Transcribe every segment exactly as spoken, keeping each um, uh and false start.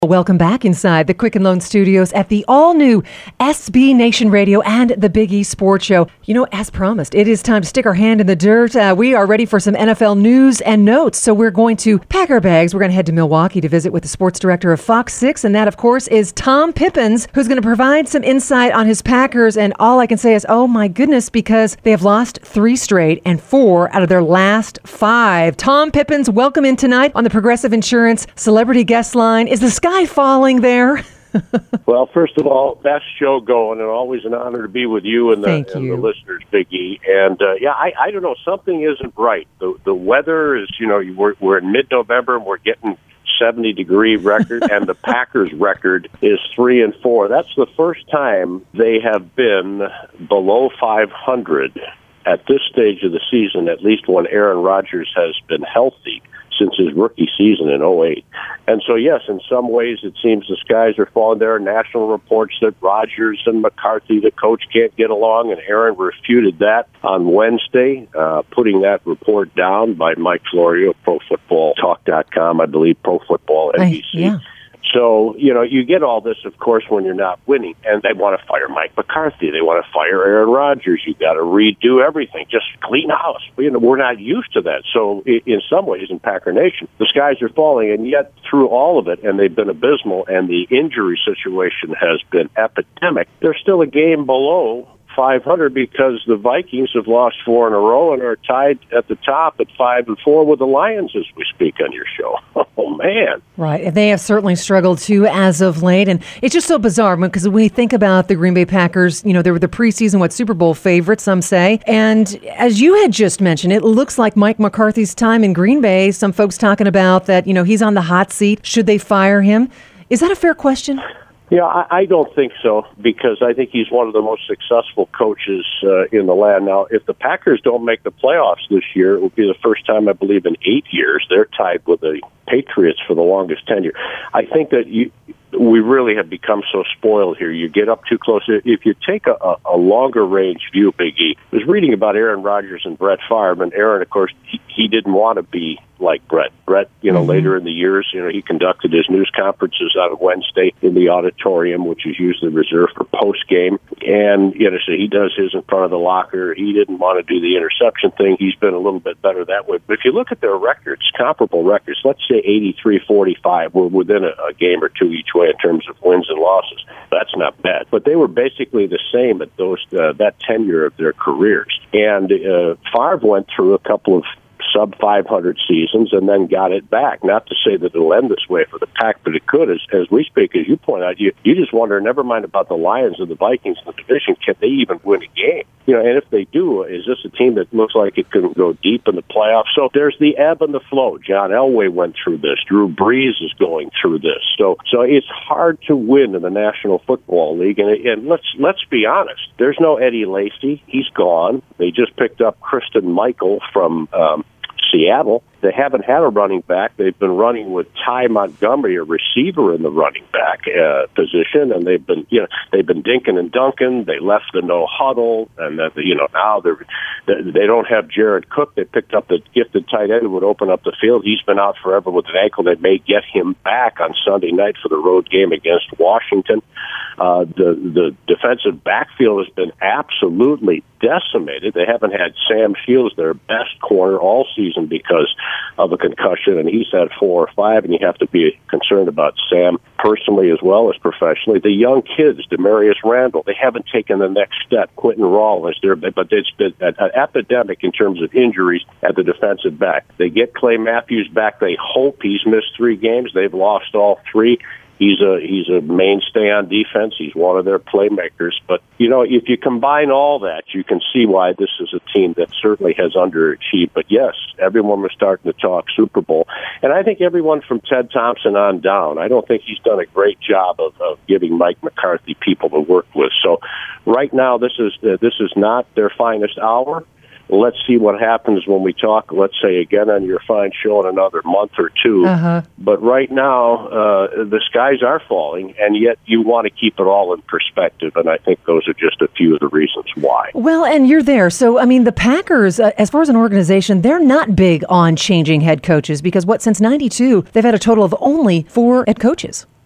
Welcome back inside the Quicken Loan Studios at the all-new S B Nation Radio and the Big E Sports Show. You know, as promised, it is time to stick our hand in the dirt. Uh, we are ready for some N F L news and notes, so we're going to pack our bags. We're going to head to Milwaukee to visit with the sports director of Fox six, and that, of course, is Tom Pippins, who's going to provide some insight on his Packers. And all I can say is, oh my goodness, because they have lost three straight and four out of their last five. Tom Pippins, welcome in tonight on the Progressive Insurance Celebrity Guest Line. Is the sky falling there? Well, first of all, best show going, and always an honor to be with you and the, and the listeners, Big E. And uh, yeah, I, I don't know, something isn't right. The the weather is, you know, we're we're in mid-November and we're getting seventy degree record, and the Packers record is three and four. That's the first time they have been below five hundred at this stage of the season, at least when Aaron Rodgers has been healthy since his rookie season in oh eight. And so, yes, in some ways it seems the skies are falling. There are national reports that Rodgers and McCarthy, the coach, can't get along, and Aaron refuted that on Wednesday, uh, putting that report down by Mike Florio, Pro Football Talk dot com, I believe, Pro Football N B C. I, yeah. So, you know, you get all this, of course, when you're not winning. And they want to fire Mike McCarthy. They want to fire Aaron Rodgers. You got to redo everything. Just clean house. You know, we're not used to that. So, in some ways, in Packer Nation, the skies are falling. And yet, through all of it, and they've been abysmal, and the injury situation has been epidemic, they're still a game below five hundred because the Vikings have lost four in a row and are tied at the top at five and four with the Lions as we speak on your show. Oh, man. Right. And they have certainly struggled too as of late. And it's just so bizarre because when we think about the Green Bay Packers, you know, they were the preseason, what, Super Bowl favorites, some say. And as you had just mentioned, it looks like Mike McCarthy's time in Green Bay, some folks talking about that, you know, he's on the hot seat. Should they fire him? Is that a fair question? Yeah, I, I don't think so, because I think he's one of the most successful coaches uh, in the land. Now, if the Packers don't make the playoffs this year, it will be the first time, I believe, in eight years. They're tied with the Patriots for the longest tenure. I think that you, we really have become so spoiled here. You get up too close. If you take a, a longer range view, Big E, I was reading about Aaron Rodgers and Brett Favre, and Aaron, of course, he, he didn't want to be like Brett. Brett, you know, mm-hmm. later in the years, you know, he conducted his news conferences on Wednesday in the auditorium, which is usually reserved for post-game. And, you know, so he does his in front of the locker. He didn't want to do the interception thing. He's been a little bit better that way. But if you look at their records, comparable records, let's say eighty-three forty-five, we're within a, a game or two each way in terms of wins and losses. That's not bad. But they were basically the same at those uh, that tenure of their careers. And uh, Favre went through a couple of sub five hundred seasons and then got it back. Not to say that it'll end this way for the Pack, but it could. As, as we speak, as you point out, you, you just wonder, never mind about the Lions and the Vikings in the division, can they even win a game? You know, and if they do, is this a team that looks like it can go deep in the playoffs? So there's the ebb and the flow. John Elway went through this. Drew Brees is going through this. So so it's hard to win in the National Football League. And, and let's let's be honest. There's no Eddie Lacy. He's gone. They just picked up Kristen Michael from um, Seattle. They haven't had a running back. They've been running with Ty Montgomery, a receiver in the running back uh, position, and they've been, you know, they've been dinking and dunking. They left the no huddle, and uh, you know now they're they don't have Jared Cook. They picked up the gifted tight end who would open up the field. He's been out forever with an ankle. They may get him back on Sunday night for the road game against Washington. Uh, the the defensive backfield has been absolutely decimated. They haven't had Sam Shields, their best corner, all season because of a concussion, and he's had four or five, and you have to be concerned about Sam personally as well as professionally. The young kids, Demarius Randall, they haven't taken the next step. Quentin Rawlins, there, but it's been an epidemic in terms of injuries at the defensive back. They get Clay Matthews back. They hope. He's missed three games. They've lost all three. He's a he's a mainstay on defense. He's one of their playmakers. But, you know, if you combine all that, you can see why this is a team that certainly has underachieved. But, yes, everyone was starting to talk Super Bowl. And I think everyone from Ted Thompson on down, I don't think he's done a great job of, of giving Mike McCarthy people to work with. So right now this is uh, this is not their finest hour. Let's see what happens when we talk, let's say, again on your fine show in another month or two. Uh-huh. But right now, uh, the skies are falling, and yet you want to keep it all in perspective, and I think those are just a few of the reasons why. Well, and you're there. So, I mean, the Packers, uh, as far as an organization, they're not big on changing head coaches because, what, since ninety-two, they've had a total of only four head coaches.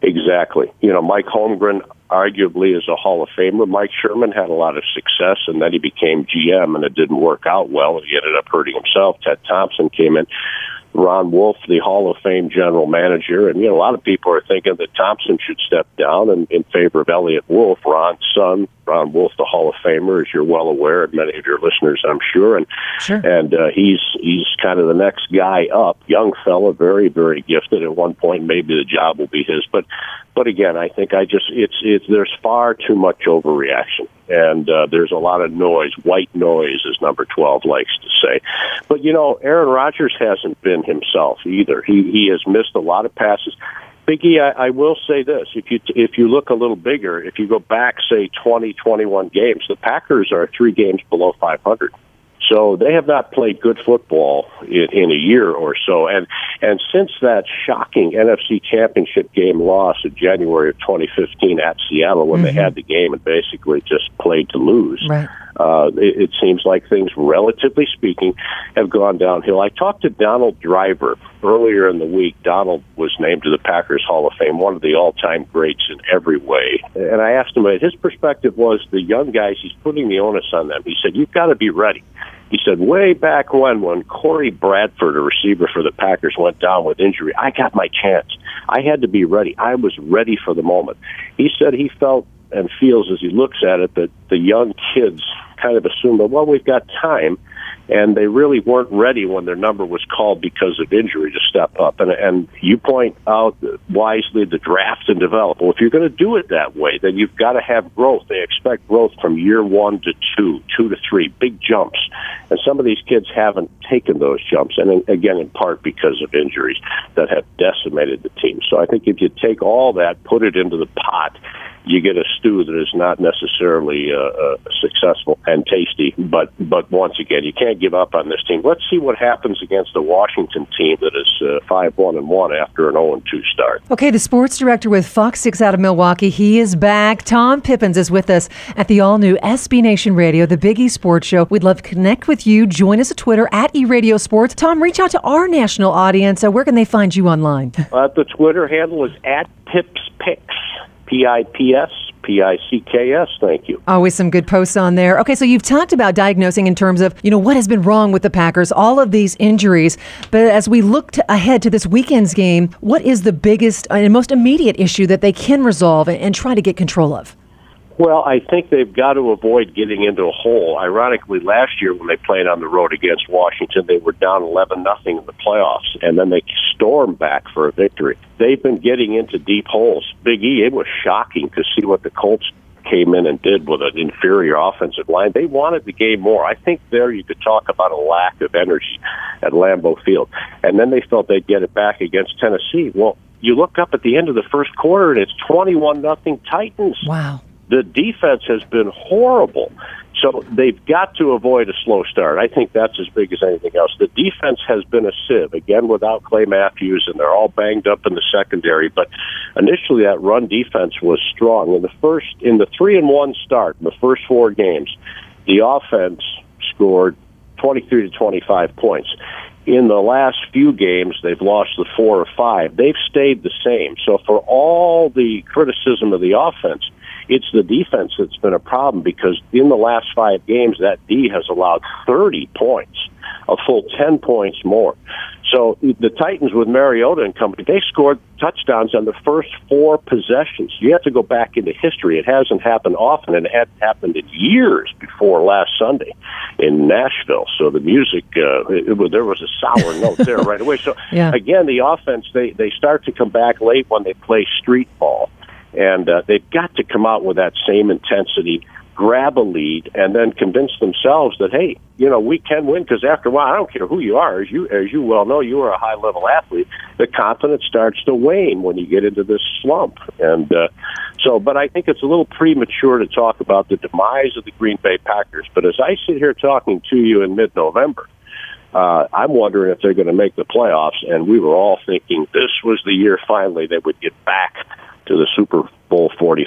Exactly. You know, Mike Holmgren arguably is a Hall of Famer. Mike Sherman had a lot of success, and then he became G M, and it didn't work out well. He ended up hurting himself. Ted Thompson came in. Ron Wolf, the Hall of Fame general manager, and you know a lot of people are thinking that Thompson should step down in, in favor of Elliott Wolf, Ron's son. Ron Wolf, the Hall of Famer, as you're well aware, and many of your listeners, I'm sure, and sure. and uh, he's he's kind of the next guy up. Young fella, very very gifted. At one point, maybe the job will be his, but but again, I think I just it's it's there's far too much overreaction. And uh, there's a lot of noise, white noise, as number twelve likes to say. But, you know, Aaron Rodgers hasn't been himself either. He he has missed a lot of passes. Biggie, I, I will say this. If you if you look a little bigger, if you go back, say, twenty, twenty-one games, the Packers are three games below five hundred. So they have not played good football in, in a year or so. And and since that shocking N F C Championship game loss in January of twenty fifteen at Seattle, when mm-hmm. they had the game and basically just played to lose, right. uh, it, it seems like things, relatively speaking, have gone downhill. I talked to Donald Driver earlier in the week. Donald was named to the Packers Hall of Fame, one of the all-time greats in every way. And I asked him what his perspective was. The young guys, he's putting the onus on them. He said, you've got to be ready. He said, way back when, when Corey Bradford, a receiver for the Packers, went down with injury, I got my chance. I had to be ready. I was ready for the moment. He said he felt and feels as he looks at it that the young kids kind of assume that, well, we've got time, and they really weren't ready when their number was called because of injury to step up. And, and you point out wisely the draft and develop. Well, if you're going to do it that way, then you've got to have growth. They expect growth from year one to two, two to three, big jumps. And some of these kids haven't taken those jumps, and again, in part because of injuries that have decimated the team. So I think if you take all that, put it into the pot, you get a stew that is not necessarily uh, uh, successful and tasty. But but once again, you can't give up on this team. Let's see what happens against the Washington team that is uh, five one and one after an oh and two start. Okay, the sports director with Fox six out of Milwaukee, he is back. Tom Pippins is with us at the all-new S B Nation Radio, the Big E Sports Show. We'd love to connect with you. Join us at Twitter, at eRadio Sports. Tom, reach out to our national audience. Uh, where can they find you online? Uh, the Twitter handle is at Pips Picks. P I P S, P I C K S, thank you. Always some good posts on there. Okay, so you've talked about diagnosing in terms of, you know, what has been wrong with the Packers, all of these injuries. But as we look to ahead to this weekend's game, what is the biggest and most immediate issue that they can resolve and, and try to get control of? Well, I think they've got to avoid getting into a hole. Ironically, last year when they played on the road against Washington, they were down eleven nothing in the playoffs, and then they stormed back for a victory. They've been getting into deep holes. Big E, it was shocking to see what the Colts came in and did with an inferior offensive line. They wanted the game more. I think there you could talk about a lack of energy at Lambeau Field. And then they felt they'd get it back against Tennessee. Well, you look up at the end of the first quarter, and it's twenty-one nothing Titans. Wow. The defense has been horrible. So they've got to avoid a slow start. I think that's as big as anything else. The defense has been a sieve, again, without Clay Matthews, and they're all banged up in the secondary. But initially that run defense was strong. In the first, in the three and one start, in the first four games, the offense scored twenty-three to twenty-five points. In the last few games, they've lost the four or five. They've stayed the same. So for all the criticism of the offense, it's the defense that's been a problem, because in the last five games, that D has allowed thirty points, a full ten points more. So the Titans with Mariota and company, they scored touchdowns on the first four possessions. You have to go back into history. It hasn't happened often, and it hadn't happened in years before last Sunday in Nashville. So the music, uh, it, it, there was a sour note there right away. So yeah. Again, the offense, they, they start to come back late when they play street ball. And uh, they've got to come out with that same intensity, grab a lead, and then convince themselves that, hey, you know, we can win, because after a while, I don't care who you are. As you as you well know, you are a high-level athlete. The confidence starts to wane when you get into this slump. And uh, so, but I think it's a little premature to talk about the demise of the Green Bay Packers. But as I sit here talking to you in mid-November, Uh, I'm wondering if they're going to make the playoffs, and we were all thinking this was the year finally they would get back to the Super Bowl forty-five.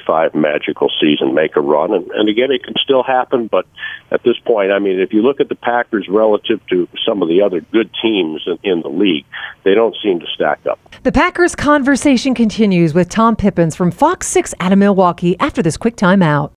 five magical season, make a run. And, and again, it can still happen, but at this point, I mean, if you look at the Packers relative to some of the other good teams in, in the league, they don't seem to stack up. The Packers conversation continues with Tom Pippins from Fox six out of Milwaukee after this quick timeout.